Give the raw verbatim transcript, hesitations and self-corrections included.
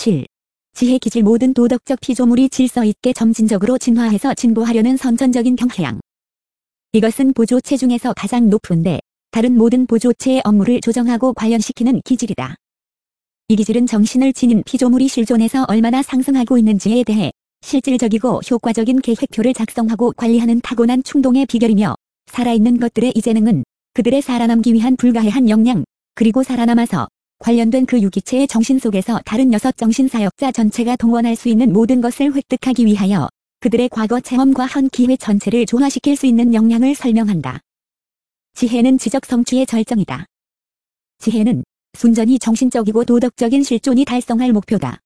칠. 지혜 기질 모든 도덕적 피조물이 질서 있게 점진적으로 진화해서 진보하려는 선천적인 경향. 이것은 보조체 중에서 가장 높은데 다른 모든 보조체의 업무를 조정하고 관련시키는 기질이다. 이 기질은 정신을 지닌 피조물이 실존해서 얼마나 상승하고 있는지에 대해 실질적이고 효과적인 계획표를 작성하고 관리하는 타고난 충동의 비결이며, 살아있는 것들의 이 재능은 그들의 살아남기 위한 불가해한 역량, 그리고 살아남아서 관련된 그 유기체의 정신 속에서 다른 여섯 정신사역자 전체가 동원할 수 있는 모든 것을 획득하기 위하여 그들의 과거 체험과 현 기회 전체를 조화시킬 수 있는 역량을 설명한다. 지혜는 지적 성취의 절정이다. 지혜는 순전히 정신적이고 도덕적인 실존이 달성할 목표다.